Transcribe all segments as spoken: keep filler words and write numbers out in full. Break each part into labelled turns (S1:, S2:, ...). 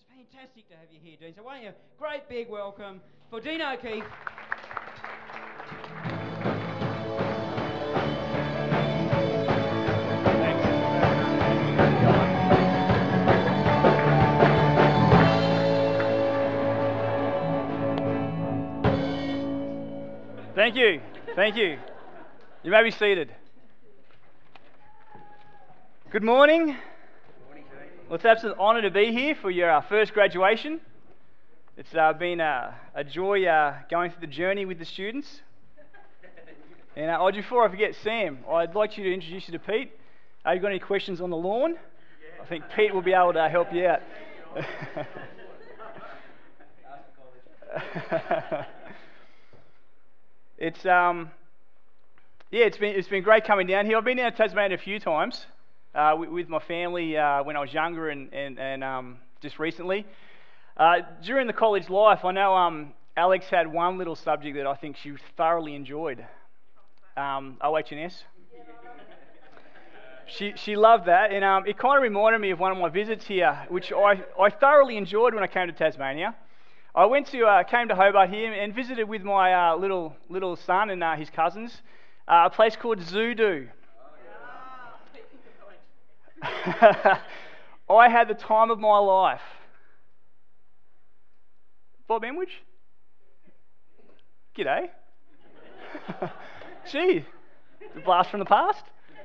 S1: Fantastic to have you here, Dean. So why don't you, great big welcome for Dean O'Keefe.
S2: Thank you. Thank you. You may be seated. Good morning. Well, it's an absolute honour to be here for your uh, first graduation. It's uh, been uh, a joy uh, going through the journey with the students. And uh, oh, before I forget, Sam, I'd like you to introduce you to Pete. Have you got any questions on the lawn? I think Pete will be able to help you out. It's um, yeah, it's been it's been great coming down here. I've been down to Tasmania a few times uh, with, with my family uh, when I was younger and and, and um, just recently. Uh, during the college life, I know um, Alex had one little subject that I think she thoroughly enjoyed. Um, O H and S. She she loved that, and um, it kind of reminded me of one of my visits here, which I, I thoroughly enjoyed when I came to Tasmania. I went to uh, came to Hobart here and visited with my uh, little little son and uh, his cousins, uh, a place called Zoodoo. I had the time of my life. Bob Enwich? G'day. Gee, the blast from the past.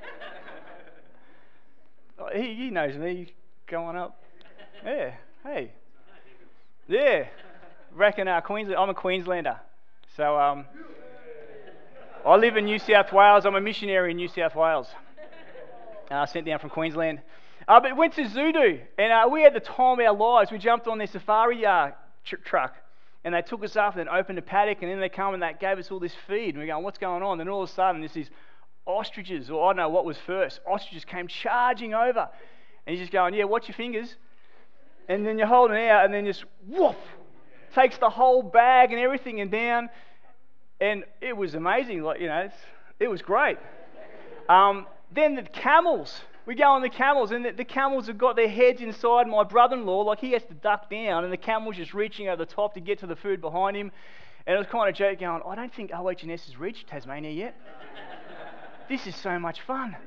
S2: Oh, he, he knows me. Going up. Yeah. Hey. Yeah. Reckon uh, Queensland. I'm a Queenslander, so um, I live in New South Wales. I'm a missionary in New South Wales. Uh, sent down from Queensland, uh, but went to Zoodoo, and uh, we had the time of our lives. We jumped on their safari uh, tr- truck, and they took us up and opened a paddock, and then they come and they gave us all this feed. And we're going, what's going on? And all of a sudden, there's these ostriches, or I don't know what was first. Ostriches came charging over, and he's just going, yeah, watch your fingers, and then you're holding it out, and then just woof. Takes the whole bag and everything and down, and it was amazing. Like you know, it's, it was great. Um, then the camels, we go on the camels, and the, the camels have got their heads inside my brother-in-law. Like he has to duck down, and the camel's just reaching over the top to get to the food behind him. And it was kind of a joke, going, I don't think O H and S has reached Tasmania yet. This is so much fun.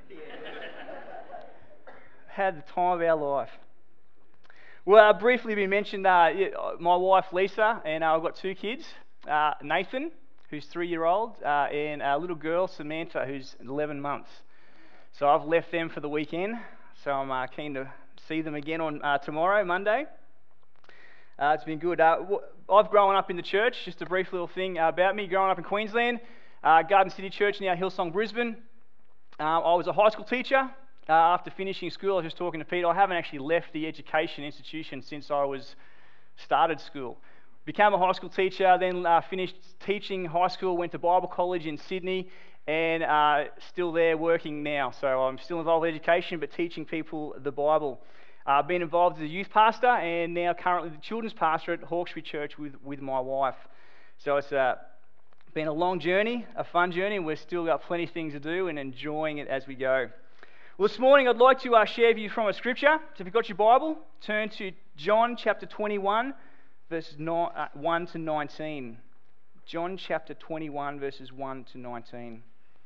S2: Had the time of our life. Well, uh, briefly we mentioned uh, my wife Lisa, and uh, I've got two kids, uh, Nathan, who's three-year-old, uh, and a little girl, Samantha, who's eleven months. So I've left them for the weekend, so I'm uh, keen to see them again on uh, tomorrow, Monday. Uh, it's been good. Uh, I've grown up in the church, just a brief little thing uh, about me, growing up in Queensland, uh, Garden City Church, now Hillsong, Brisbane. Uh, I was a high school teacher. Uh, after finishing school, I was just talking to Peter, I haven't actually left the education institution since I was started school. Became a high school teacher, then uh, finished teaching high school, went to Bible college in Sydney, and uh, still there working now. So I'm still involved in education, but teaching people the Bible. I've uh, been involved as a youth pastor, and now currently the children's pastor at Hawkesbury Church with, with my wife. So it's uh, been a long journey, a fun journey, and we've still got plenty of things to do and enjoying it as we go. Well, this morning I'd like to uh, share with you from a scripture. So if you've got your Bible, turn to John chapter twenty-one, verses one to nineteen. John chapter twenty-one, verses one to nineteen.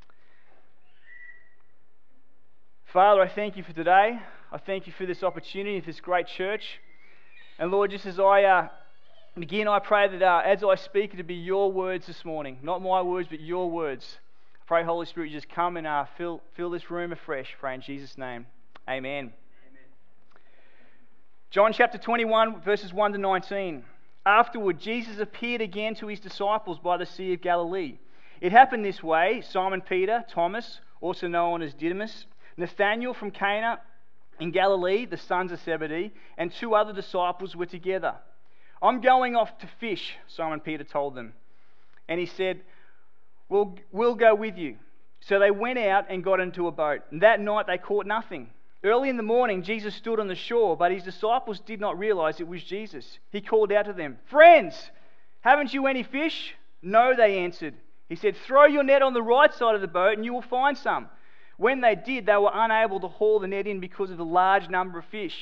S2: Father, I thank you for today. I thank you for this opportunity, for this great church. And Lord, just as I uh, begin, I pray that uh, as I speak, it'll be your words this morning. Not my words, but your words. Pray, Holy Spirit, you just come and uh, fill fill this room afresh. Pray in Jesus' name. Amen. Amen. John chapter twenty-one, verses one to nineteen. Afterward, Jesus appeared again to his disciples by the Sea of Galilee. It happened this way: Simon Peter, Thomas, also known as Didymus, Nathanael from Cana in Galilee, the sons of Zebedee, and two other disciples were together. I'm going off to fish, Simon Peter told them. And he said, We'll, we'll go with you. So they went out and got into a boat. And that night they caught nothing. Early in the morning, Jesus stood on the shore, but his disciples did not realize it was Jesus. He called out to them, Friends, haven't you any fish? No, they answered. He said, Throw your net on the right side of the boat and you will find some. When they did, they were unable to haul the net in because of the large number of fish.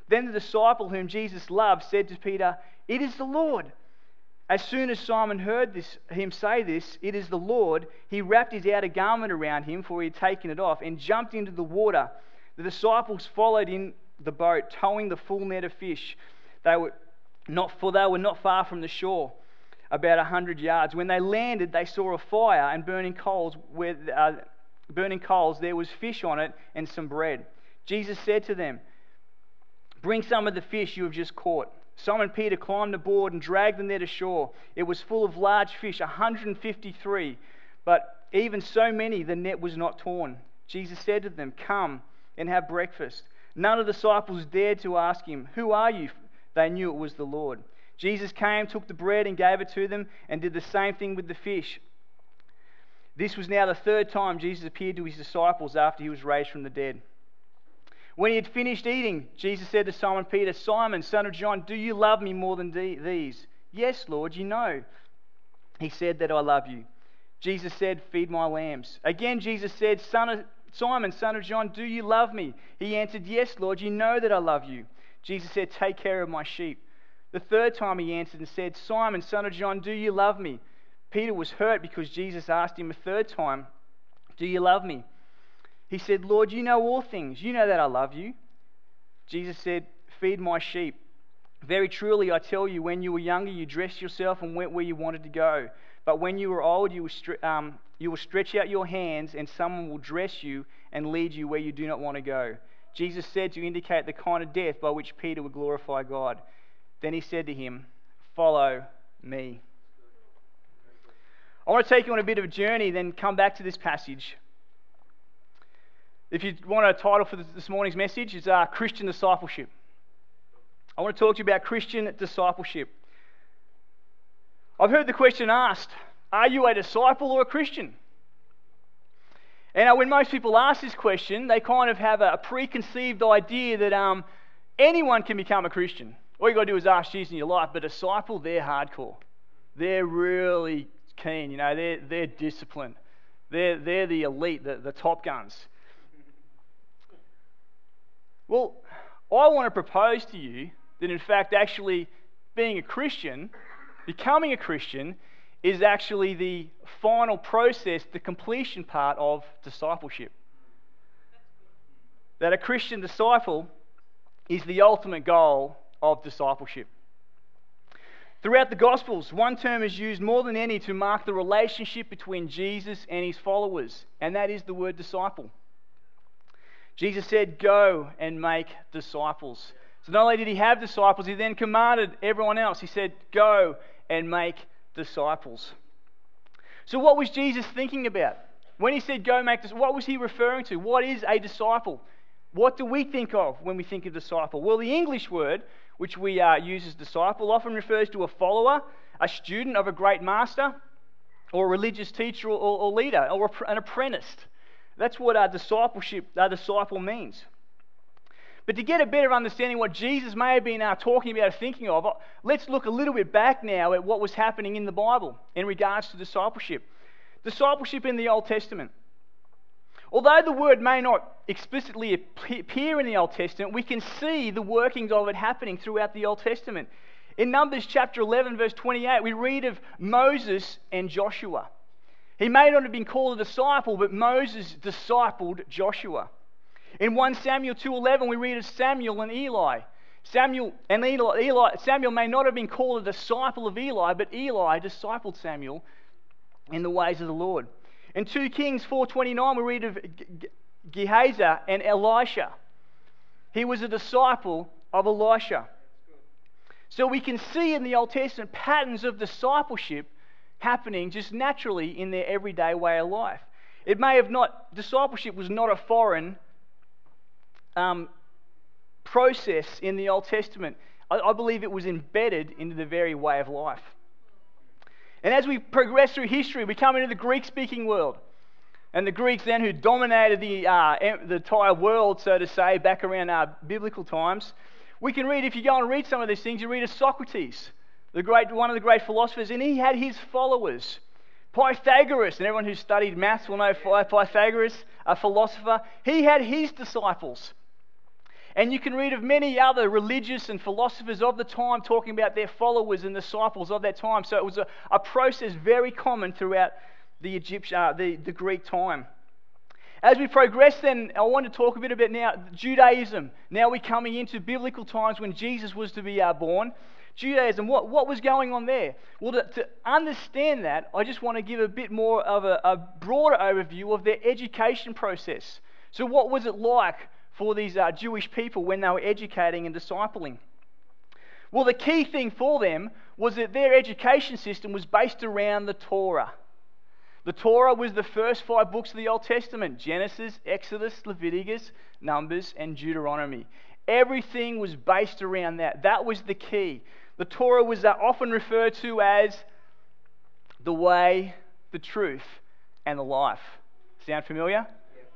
S2: Then the disciple whom Jesus loved said to Peter, "It is the Lord." As soon as Simon heard this, him say this, "It is the Lord," he wrapped his outer garment around him, for he had taken it off, and jumped into the water. The disciples followed in the boat, towing the full net of fish. They were not, for they were not far from the shore, about a hundred yards. When they landed, they saw a fire and burning coals. Where uh, burning coals, there was fish on it and some bread. Jesus said to them, "Bring some of the fish you have just caught." Simon Peter climbed aboard and dragged the net ashore. It was full of large fish, one hundred fifty-three, but even so many the net was not torn. Jesus said to them, "Come and have breakfast." None of the disciples dared to ask him, "Who are you?" They knew it was the Lord. Jesus came, took the bread and gave it to them, and did the same thing with the fish. This was now the third time Jesus appeared to his disciples after he was raised from the dead. When he had finished eating, Jesus said to Simon Peter, "Simon, son of John, do you love me more than these?" "Yes, Lord, you know." He said, "That I love you." Jesus said, "Feed my lambs." Again Jesus said, son of, "Simon, son of John, do you love me?" He answered, "Yes, Lord, you know that I love you." Jesus said, "Take care of my sheep." The third time he answered and said, "Simon, son of John, do you love me?" Peter was hurt because Jesus asked him a third time, "Do you love me?" He said, "Lord, you know all things. You know that I love you." Jesus said, "Feed my sheep. Very truly I tell you, when you were younger, you dressed yourself and went where you wanted to go. But when you are old, you will, stre- um, you will stretch out your hands, and someone will dress you and lead you where you do not want to go." Jesus said to indicate the kind of death by which Peter would glorify God. Then he said to him, "Follow me." I want to take you on a bit of a journey, then come back to this passage. If you want a title for this morning's message, it's uh, Christian Discipleship. I want to talk to you about Christian discipleship. I've heard the question asked, are you a disciple or a Christian? And uh, when most people ask this question, they kind of have a, a preconceived idea that um, anyone can become a Christian. All you've got to do is ask Jesus in your life, but a disciple, they're hardcore. They're really keen, you know, they're, they're disciplined. They're, they're the elite, the, the top guns. Well, I want to propose to you that in fact actually being a Christian, becoming a Christian, is actually the final process, the completion part of discipleship. That a Christian disciple is the ultimate goal of discipleship. Throughout the Gospels, one term is used more than any to mark the relationship between Jesus and his followers, and that is the word disciple. Jesus said, "Go and make disciples." So not only did he have disciples, he then commanded everyone else. He said, "Go and make disciples." So what was Jesus thinking about? When he said, "Go make disciples," what was he referring to? What is a disciple? What do we think of when we think of disciple? Well, the English word, which we uh, use as disciple, often refers to a follower, a student of a great master, or a religious teacher or, or leader, or an apprentice. That's what our discipleship, our disciple means. But to get a better understanding what Jesus may have been uh, talking about or thinking of, let's look a little bit back now at what was happening in the Bible in regards to discipleship. Discipleship in the Old Testament. Although the word may not explicitly appear in the Old Testament, we can see the workings of it happening throughout the Old Testament. In Numbers chapter eleven, verse twenty-eight, we read of Moses and Joshua. He may not have been called a disciple, but Moses discipled Joshua. In First Samuel two eleven, we read of Samuel and Eli. Samuel and Eli, Eli, Samuel may not have been called a disciple of Eli, but Eli discipled Samuel in the ways of the Lord. In Second Kings four twenty-nine, we read of Gehazi and Elisha. He was a disciple of Elisha. So we can see in the Old Testament patterns of discipleship happening just naturally in their everyday way of life. It may have not, discipleship was not a foreign um, process in the Old Testament. I, I believe it was embedded into the very way of life. And as we progress through history, we come into the Greek-speaking world. And the Greeks then, who dominated the, uh, the entire world, so to say, back around uh, biblical times, we can read, if you go and read some of these things, you read of Socrates, the great, one of the great philosophers, and he had his followers. Pythagoras, and everyone who studied maths will know Pythagoras, a philosopher, he had his disciples. And you can read of many other religious and philosophers of the time talking about their followers and disciples of that time. So it was a, a process very common throughout the Egyptian, uh, the, the Greek time. As we progress then, I want to talk a bit about now Judaism. Now we're coming into biblical times when Jesus was to be uh, born. Judaism, what, what was going on there? Well, to, to understand that, I just want to give a bit more of a, a broader overview of their education process. So what was it like for these uh, Jewish people when they were educating and discipling? Well, the key thing for them was that their education system was based around the Torah. The Torah was the first five books of the Old Testament: Genesis, Exodus, Leviticus, Numbers, and Deuteronomy. Everything was based around that. That was the key. The Torah was uh, often referred to as the way, the truth, and the life. Sound familiar?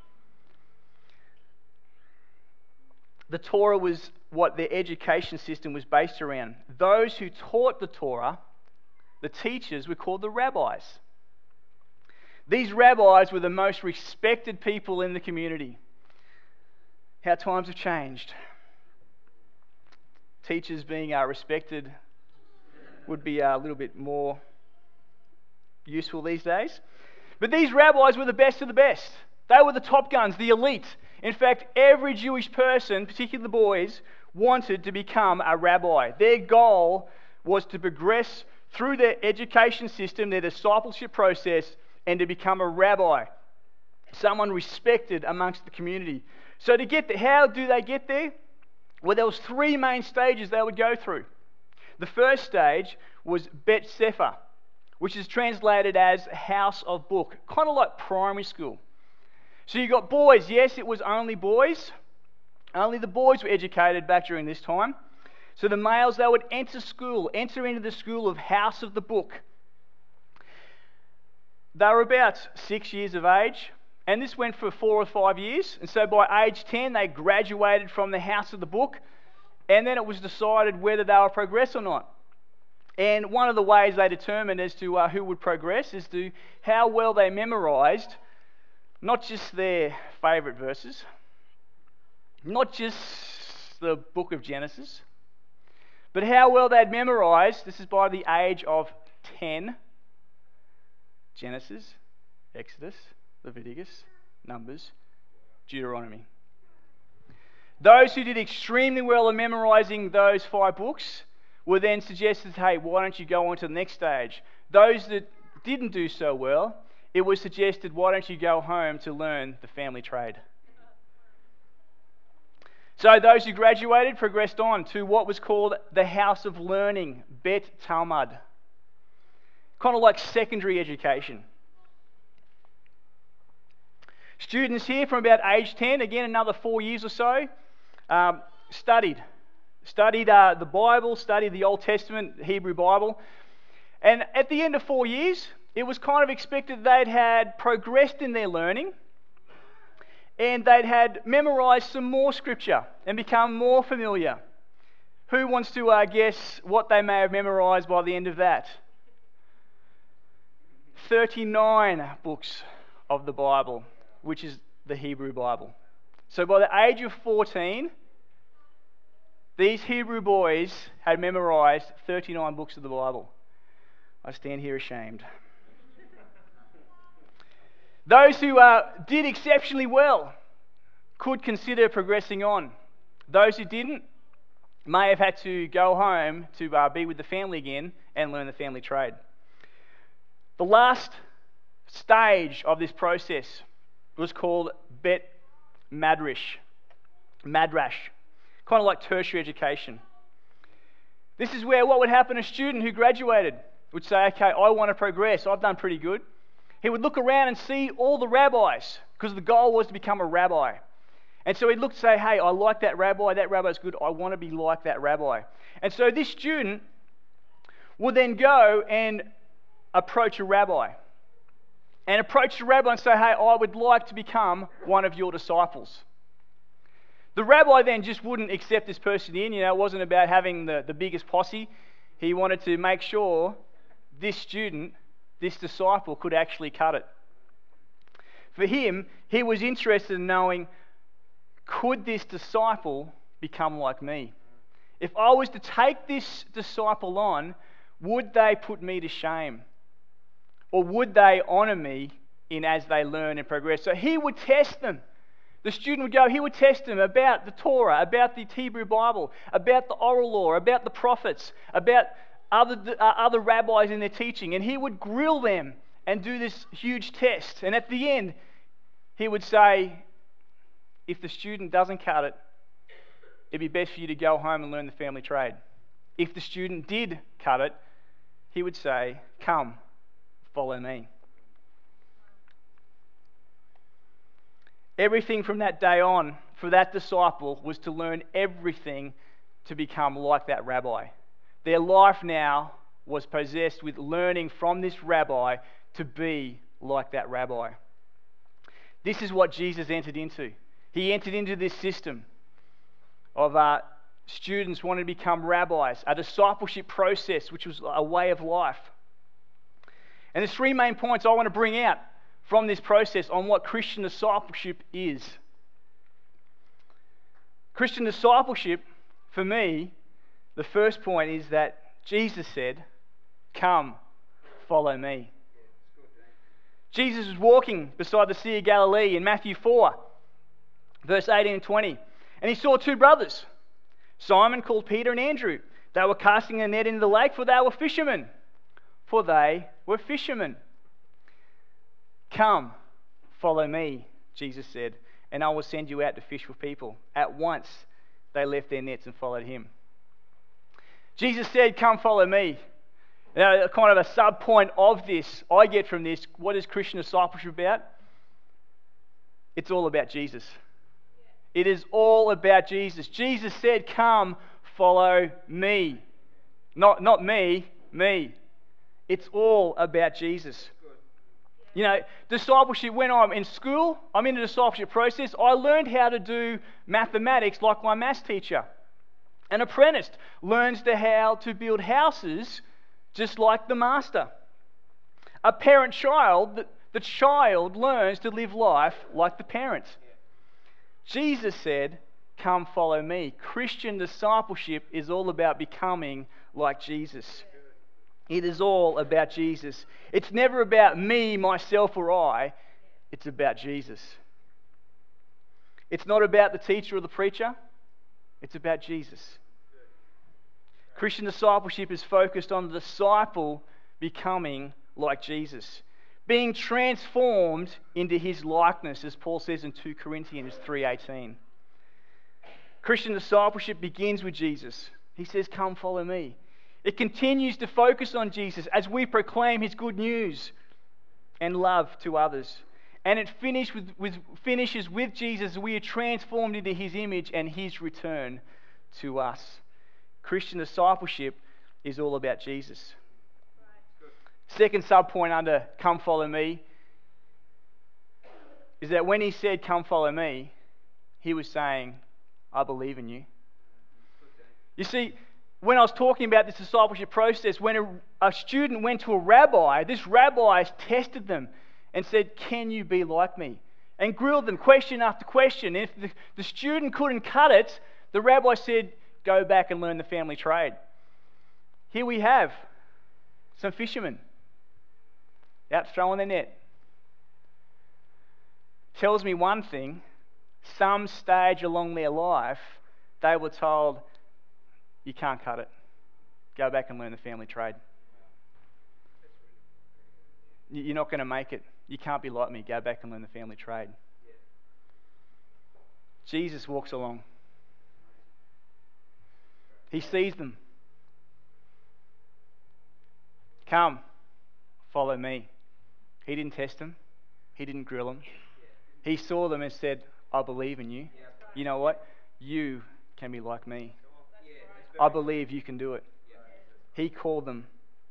S2: The Torah was what their education system was based around. Those who taught the Torah, the teachers, were called the rabbis. These rabbis were the most respected people in the community. How times have changed. Teachers being uh, respected would be uh, a little bit more useful these days. But these rabbis were the best of the best. They were the top guns, the elite. In fact, every Jewish person, particularly the boys, wanted to become a rabbi. Their goal was to progress through their education system, their discipleship process, and to become a rabbi, someone respected amongst the community. So to get there, how do they get there? Well, there was three main stages they would go through. The first stage was Bet Sefer, which is translated as house of book, kind of like primary school. So you got boys. Yes, it was only boys. Only the boys were educated back during this time. So the males, they would enter school, enter into the school of house of the book. They were about six years of age, and this went for four or five years. And so by age ten, they graduated from the house of the book, and then it was decided whether they would progress or not. And one of the ways they determined as to uh, who would progress is to how well they memorized not just their favourite verses, not just the book of Genesis, but how well they'd memorized, this is by the age of ten, Genesis, Exodus, Leviticus, Numbers, Deuteronomy. Those who did extremely well in memorizing those five books were then suggested, hey, why don't you go on to the next stage? Those that didn't do so well, it was suggested, why don't you go home to learn the family trade? So those who graduated progressed on to what was called the House of Learning, Bet Talmud. Kind of like secondary education. Students here from about age ten, again another four years or so, um, studied. Studied uh, the Bible, studied the Old Testament, Hebrew Bible. And at the end of four years, it was kind of expected they'd had progressed in their learning and they'd had memorized some more scripture and become more familiar. Who wants to uh, guess what they may have memorized by the end of that? thirty-nine books of the Bible, which is the Hebrew Bible. So by the age of fourteen, these Hebrew boys had memorized thirty-nine books of the Bible. I stand here ashamed. Those who uh, did exceptionally well could consider progressing on. Those who didn't may have had to go home to uh, be with the family again and learn the family trade. The last stage of this process was called Bet Madrash. Madrash. Kind of like tertiary education. This is where what would happen, a student who graduated would say, okay, I want to progress, I've done pretty good. He would look around and see all the rabbis, because the goal was to become a rabbi. And so he'd look and say, hey, I like that rabbi, that rabbi's good, I want to be like that rabbi. And so this student would then go and approach a rabbi. And approach the rabbi and say, hey, I would like to become one of your disciples. The rabbi then just wouldn't accept this person in. You know, it wasn't about having the, the biggest posse. He wanted to make sure this student, this disciple, could actually cut it. For him, he was interested in knowing, could this disciple become like me? If I was to take this disciple on, would they put me to shame? Or would they honour me in as they learn and progress? So he would test them. The student would go, he would test them about the Torah, about the Hebrew Bible, about the oral law, about the prophets, about other, uh, other rabbis in their teaching. And he would grill them and do this huge test. And at the end, he would say, if the student doesn't cut it, it'd be best for you to go home and learn the family trade. If the student did cut it, he would say, come, follow me. Everything from that day on for that disciple was to learn everything to become like that rabbi. Their life now was possessed with learning from this rabbi to be like that rabbi. This is what Jesus entered into. He entered into this system of uh, students wanting to become rabbis, a discipleship process which was a way of life. And there's three main points I want to bring out from this process on what Christian discipleship is. Christian discipleship, for me, the first point is that Jesus said, come, follow me. Jesus was walking beside the Sea of Galilee in Matthew four, verse eighteen and twenty, and he saw two brothers, Simon called Peter and Andrew. They were casting a net into the lake, for they were fishermen. For they were fishermen. Come, follow me, Jesus said, and I will send you out to fish for people. At once they left their nets and followed him. Jesus said, come, follow me. Now, kind of a sub point of this, I get from this, what is Christian discipleship about? It's all about Jesus. It is all about Jesus. Jesus said, come, follow me. Not, not me, me. It's all about Jesus. You know, discipleship, when I'm in school, I'm in the discipleship process, I learned how to do mathematics like my maths teacher. An apprentice learns to how to build houses just like the master. A parent-child, the, the child learns to live life like the parent. Jesus said, come follow me. Christian discipleship is all about becoming like Jesus. It is all about Jesus. It's never about me, myself, or I. It's about Jesus. It's not about the teacher or the preacher. It's about Jesus. Christian discipleship is focused on the disciple becoming like Jesus, being transformed into his likeness, as Paul says in Second Corinthians three eighteen. Christian discipleship begins with Jesus. He says, come follow me. It continues to focus on Jesus as we proclaim his good news and love to others. And it finish with, with, finishes with Jesus. We are transformed into his image and his return to us. Christian discipleship is all about Jesus. Second sub point under come follow me is that when he said come follow me, he was saying, I believe in you. You see, when I was talking about this discipleship process, when a, a student went to a rabbi, this rabbi tested them and said, can you be like me? And grilled them question after question. And if the, the student couldn't cut it, the rabbi said, go back and learn the family trade. Here we have some fishermen out throwing their net. Tells me one thing, some stage along their life, they were told, you can't cut it. Go back and learn the family trade. You're not going to make it. You can't be like me. Go back and learn the family trade. Jesus walks along. He sees them. Come, follow me. He didn't test them. He didn't grill them. He saw them and said, I believe in you. You know what? You can be like me. I believe you can do it. He called them.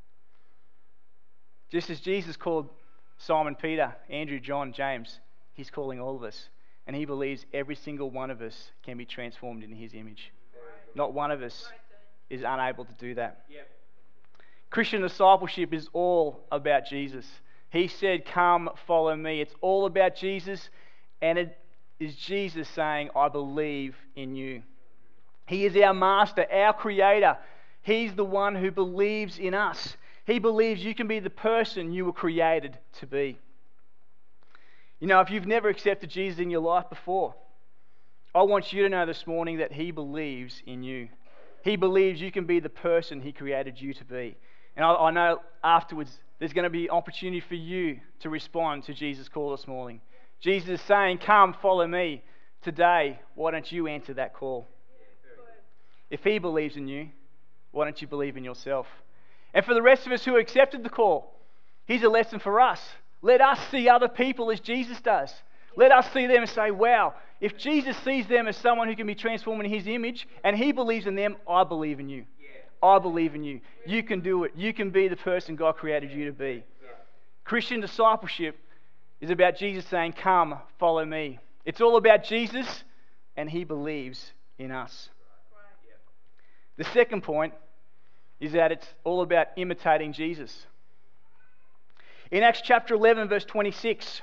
S2: Just as Jesus called Simon Peter, Andrew, John, James, he's calling all of us. And he believes every single one of us can be transformed into his image. Not one of us is unable to do that. Christian discipleship is all about Jesus. He said, come, follow me. It's all about Jesus, and it is Jesus saying, I believe in you. He is our master, our creator. He's the one who believes in us. He believes you can be the person you were created to be. You know, if you've never accepted Jesus in your life before, I want you to know this morning that He believes in you. He believes you can be the person He created you to be. And I, I know afterwards there's going to be opportunity for you to respond to Jesus' call this morning. Jesus is saying, come, follow me. Today, why don't you answer that call? If He believes in you, why don't you believe in yourself? And for the rest of us who accepted the call, here's a lesson for us. Let us see other people as Jesus does. Let us see them and say, wow, if Jesus sees them as someone who can be transformed in His image and He believes in them, I believe in you. I believe in you. You can do it. You can be the person God created you to be. Christian discipleship is about Jesus saying, come, follow me. It's all about Jesus and He believes in us. The second point is that it's all about imitating Jesus. In Acts chapter eleven, verse twenty-six,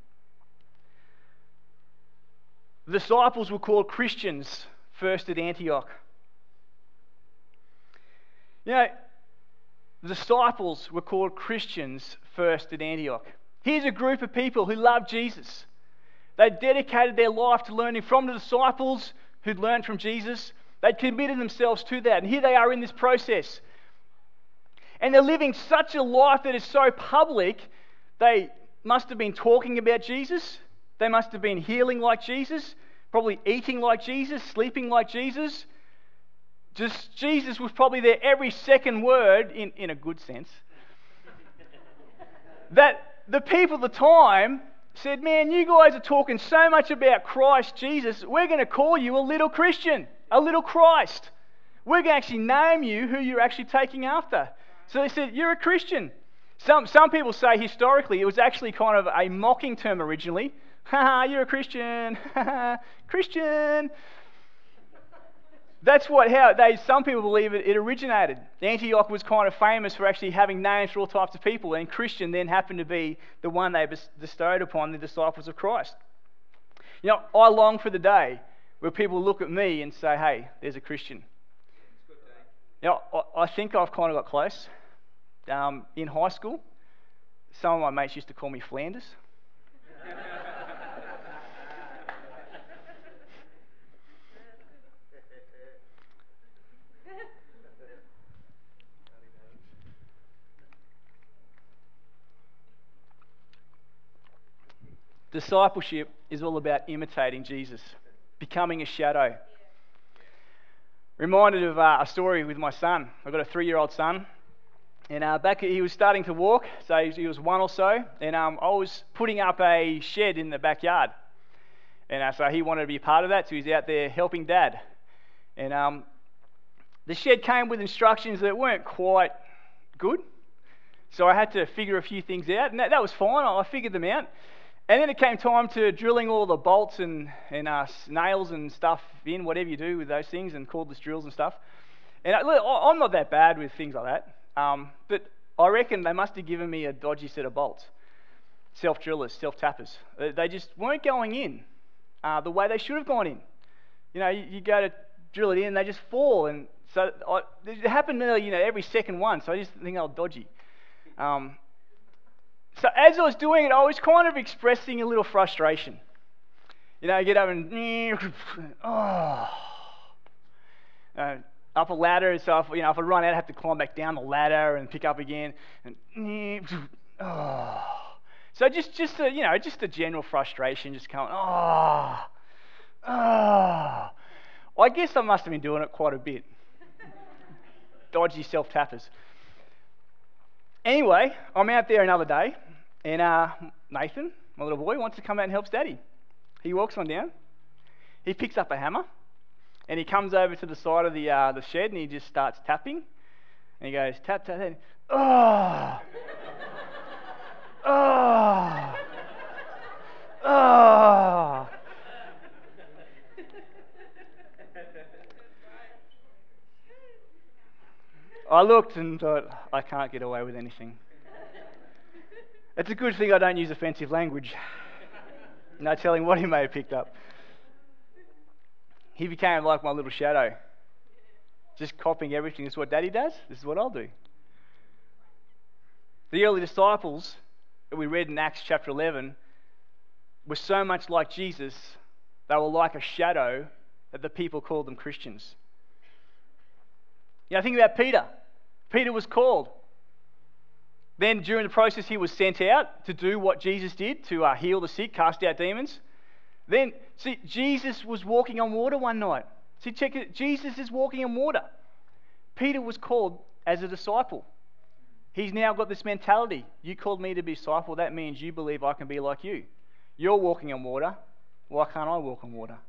S2: the disciples were called Christians first at Antioch. You know, the disciples were called Christians first at Antioch. Here's a group of people who loved Jesus. They dedicated their life to learning from the disciples who'd learned from Jesus. They'd committed themselves to that. And here they are in this process. And they're living such a life that is so public. They must have been talking about Jesus. They must have been healing like Jesus. Probably eating like Jesus, sleeping like Jesus. Just Jesus was probably their every second word, in, in a good sense. That the people at the time said, man, you guys are talking so much about Christ Jesus, we're going to call you a little Christian, a little Christ. We're going to actually name you who you're actually taking after. So they said, you're a Christian. Some, some people say historically it was actually kind of a mocking term originally. Ha ha, you're a Christian. Ha ha, Christian. That's what how they. Some people believe it, it originated. Antioch was kind of famous for actually having names for all types of people, and Christian then happened to be the one they bestowed upon the disciples of Christ. You know, I long for the day where people look at me and say, "Hey, there's a Christian." You know, I, I think I've kind of got close. Um, in high school, some of my mates used to call me Flanders. Discipleship is all about imitating Jesus, becoming a shadow. Reminded of uh, a story with my son. I've got a three-year-old son, and uh, back he was starting to walk, so he was one or so, and um, I was putting up a shed in the backyard, and uh, so he wanted to be a part of that, so he's out there helping Dad. And um, the shed came with instructions that weren't quite good, so I had to figure a few things out, and that, that was fine. I figured them out. And then it came time to drilling all the bolts and, and uh, nails and stuff in, whatever you do with those things, and cordless drills and stuff. And I, look, I'm not that bad with things like that, um, but I reckon they must have given me a dodgy set of bolts. Self-drillers, self-tappers. They just weren't going in uh, the way they should have gone in. You know, you, you go to drill it in, they just fall. And so I, it happened nearly, you know, every second one, so I just think they were dodgy. Um, So as I was doing it, I was kind of expressing a little frustration. You know, you get up and, oh, uh, up a ladder, so if, you know, if I run out, I have to climb back down the ladder and pick up again. And, oh. So just, just a, you know, just a general frustration, just going, oh, oh. I guess I must have been doing it quite a bit. Dodgy self-tappers. Anyway, I'm out there another day, and uh, Nathan, my little boy, wants to come out and help Daddy. He walks on down, he picks up a hammer, and he comes over to the side of the uh, the shed, and he just starts tapping. And he goes, tap, tap, tap. Oh! Oh! Oh! I looked and thought, I can't get away with anything. It's a good thing I don't use offensive language. No telling what he may have picked up. He became like my little shadow. just copying everything. This is what Daddy does. This is what I'll do. The early disciples that we read in Acts chapter eleven were so much like Jesus, they were like a shadow that the people called them Christians. You know, think about Peter. Peter was called. Then during the process, he was sent out to do what Jesus did, to uh, heal the sick, cast out demons. Then, see, Jesus was walking on water one night. See, check it. Jesus is walking on water. Peter was called as a disciple. He's now got this mentality. You called me to be a disciple. That means you believe I can be like you. You're walking on water. Why can't I walk on water?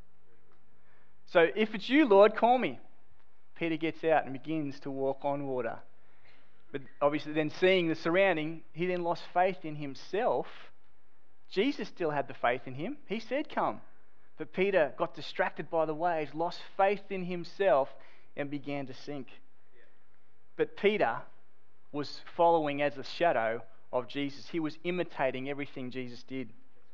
S2: So if it's you, Lord, call me. Peter gets out and begins to walk on water. But obviously then seeing the surrounding, he then lost faith in himself. Jesus still had the faith in him. He said, come. But Peter got distracted by the waves, lost faith in himself, and began to sink. But Peter was following as a shadow of Jesus. He was imitating everything Jesus did.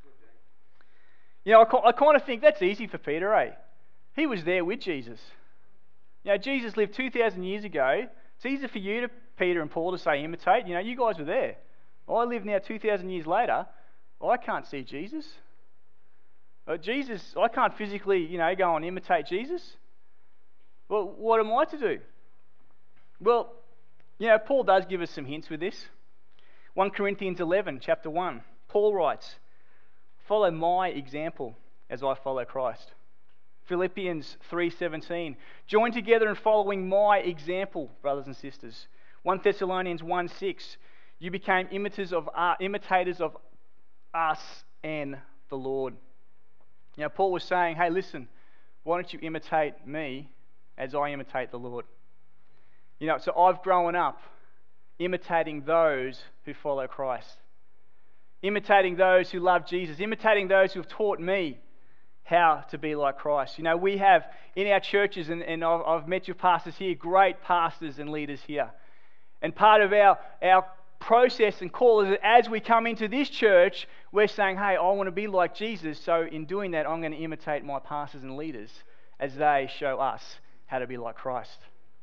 S2: You know, I, I kind of think that's easy for Peter, eh? He was there with Jesus. You know, Jesus lived two thousand years ago. It's easy for you, to Peter and Paul, to say imitate. You know, you guys were there. I live now two thousand years later. I can't see Jesus. Uh, Jesus, I can't physically, you know, go and imitate Jesus. Well, what am I to do? Well, you know, Paul does give us some hints with this. First Corinthians eleven, chapter one. Paul writes, follow my example as I follow Christ. Philippians three seventeen. Join together in following my example, brothers and sisters. First Thessalonians one six. You became imitators of, uh, imitators of us and the Lord. Now, Paul was saying, hey, listen, why don't you imitate me as I imitate the Lord? You know, so I've grown up imitating those who follow Christ. Imitating those who love Jesus. Imitating those who have taught me how to be like Christ. You know, we have in our churches, and, and I've, I've met your pastors here, great pastors and leaders here. And part of our, our process and call is that as we come into this church, we're saying, hey, I want to be like Jesus. So in doing that, I'm going to imitate my pastors and leaders as they show us how to be like Christ.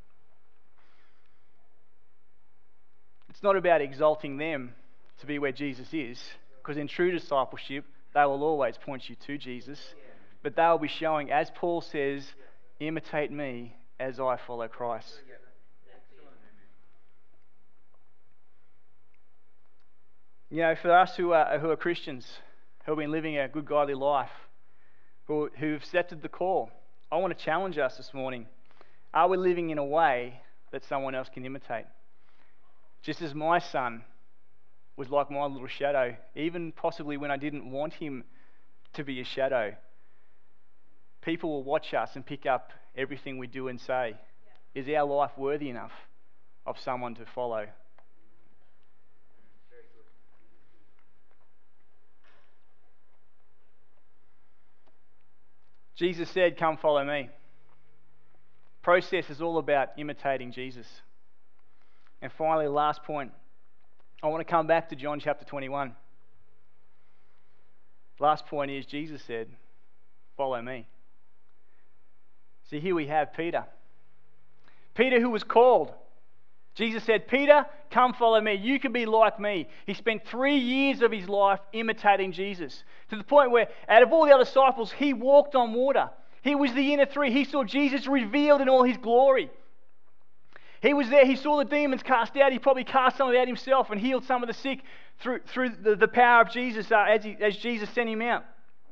S2: It's not about exalting them to be where Jesus is, because in true discipleship, they will always point you to Jesus. But they'll be showing, as Paul says, imitate me as I follow Christ. You know, for us who are, who are Christians, who have been living a good godly life, who, who've accepted the call, I want to challenge us this morning. Are we living in a way that someone else can imitate? Just as my son was like my little shadow, even possibly when I didn't want him to be a shadow. People will watch us and pick up everything we do and say. Yeah. Is our life worthy enough of someone to follow? Jesus said, come follow me. Process is all about imitating Jesus. And finally, last point, I want to come back to John chapter twenty-one. Last point is, Jesus said, follow me. See, here we have Peter. Peter who was called. Jesus said, Peter, come follow me. You can be like me. He spent three years of his life imitating Jesus, to the point where out of all the other disciples, he walked on water. He was the inner three. He saw Jesus revealed in all his glory. He was there. He saw the demons cast out. He probably cast some of them out himself and healed some of the sick through, through the, the power of Jesus uh, as, he, as Jesus sent him out.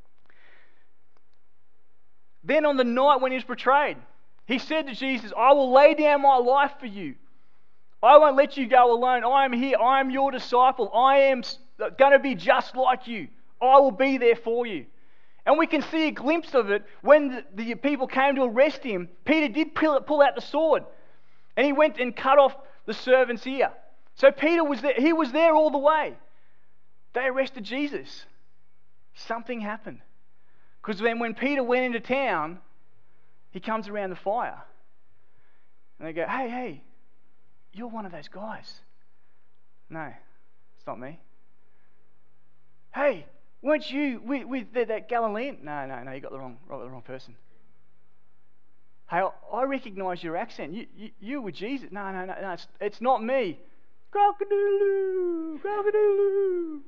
S2: Then on the night when he was betrayed, he said to Jesus, I will lay down my life for you. I won't let you go alone. I am here. I am your disciple. I am going to be just like you. I will be there for you. And we can see a glimpse of it when the, the people came to arrest him. Peter did pull, pull out the sword. And he went and cut off the servant's ear. So Peter was there. He was there all the way. They arrested Jesus. Something happened. Because then when Peter went into town, he comes around the fire. And they go, hey, hey, you're one of those guys. No, it's not me. Hey, weren't you with, with that, that Galilean? No, no, no, you got the wrong, got the wrong person. Hey, I recognise your accent. You, you, you were Jesus. No, no, no, no. It's, it's not me. Crocodile, crocodile.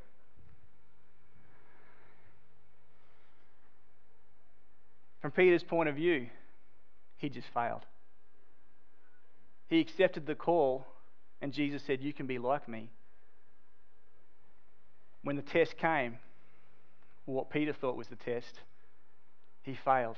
S2: From Peter's point of view, he just failed. He accepted the call, and Jesus said, "You can be like me." When the test came, what Peter thought was the test, he failed.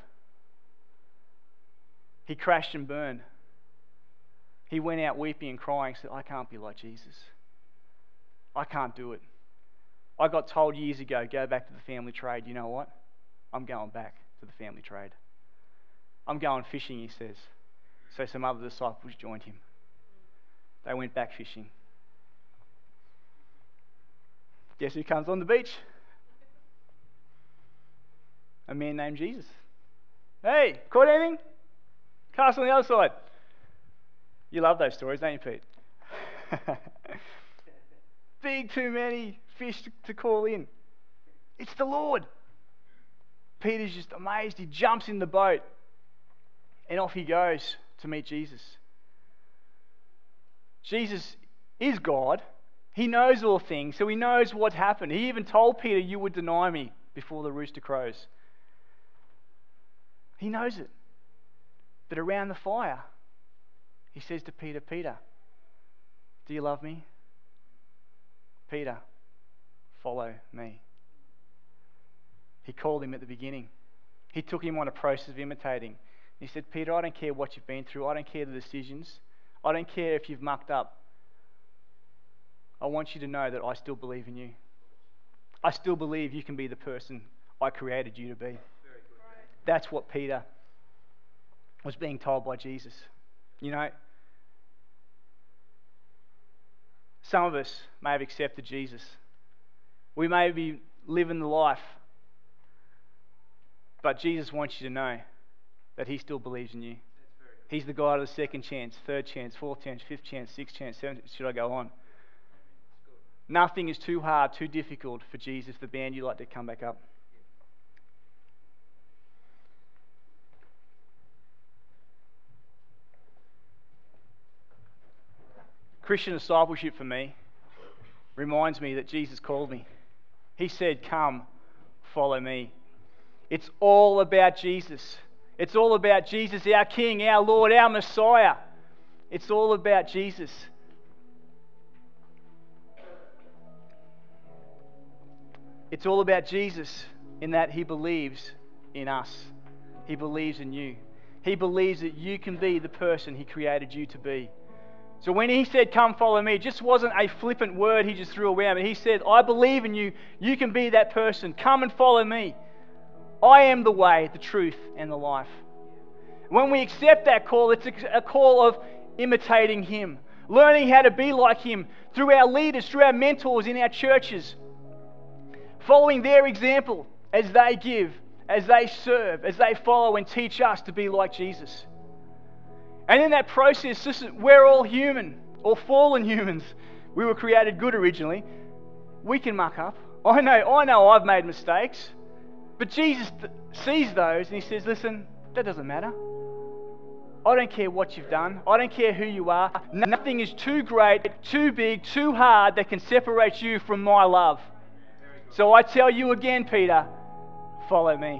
S2: He crashed and burned. He went out weeping and crying, said, "I can't be like Jesus. I can't do it. I got told years ago, go back to the family trade." You know what? I'm going back to the family trade. I'm going fishing, he says. So some other disciples joined him. They went back fishing. Guess who comes on the beach? A man named Jesus. "Hey, caught anything? Cast on the other side." You love those stories, don't you, Pete? Big too many fish to, to call in. It's the Lord. Peter's just amazed. He jumps in the boat and off he goes to meet Jesus. Jesus is God. He knows all things, so he knows what happened. He even told Peter, "You would deny me before the rooster crows." He knows it. But around the fire, he says to Peter, "Peter, do you love me? Peter, follow me." He called him at the beginning. He took him on a process of imitating. He said, "Peter, I don't care what you've been through. I don't care the decisions. I don't care if you've mucked up. I want you to know that I still believe in you. I still believe you can be the person I created you to be." That's what Peter was being told by Jesus. You know, some of us may have accepted Jesus. We may be living the life, but Jesus wants you to know that he still believes in you. He's the God of the second chance, third chance, fourth chance, fifth chance, sixth chance, seventh. Should I go on? Nothing is too hard, too difficult for Jesus. The band, you like to come back up. Christian discipleship for me reminds me that Jesus called me. He said, "Come, follow me." It's all about Jesus. It's all about Jesus, our King, our Lord, our Messiah. It's all about Jesus. It's all about Jesus in that he believes in us. He believes in you. He believes that you can be the person he created you to be. So when he said, "Come follow me," it just wasn't a flippant word he just threw around. But he said, "I believe in you. You can be that person. Come and follow me. I am the way, the truth, and the life." When we accept that call, it's a call of imitating him, learning how to be like him through our leaders, through our mentors in our churches, following their example as they give, as they serve, as they follow and teach us to be like Jesus. And in that process, listen, we're all human, all fallen humans. We were created good originally. We can muck up. I know, I know I've made mistakes. But Jesus th- sees those and he says, "Listen, that doesn't matter. I don't care what you've done. I don't care who you are. Nothing is too great, too big, too hard that can separate you from my love. So I tell you again, Peter, follow me."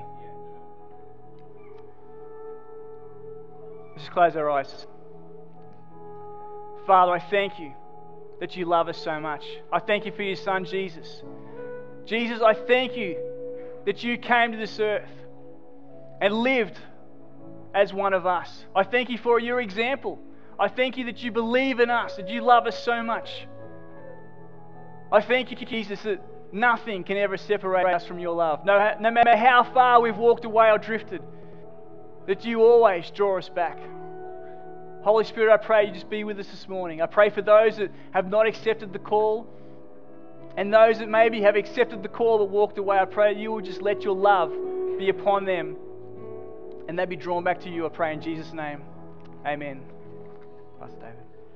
S2: Let's close our eyes. Father, I thank you that you love us so much. I thank you for your Son, Jesus. Jesus, I thank you that you came to this earth and lived as one of us. I thank you for your example. I thank you that you believe in us, that you love us so much. I thank you, Jesus, that nothing can ever separate us from your love. No, no matter how far we've walked away or drifted, that you always draw us back. Holy Spirit, I pray you just be with us this morning. I pray for those that have not accepted the call and those that maybe have accepted the call but walked away. I pray you will just let your love be upon them and they be drawn back to you. I pray in Jesus' name. Amen. Pastor David.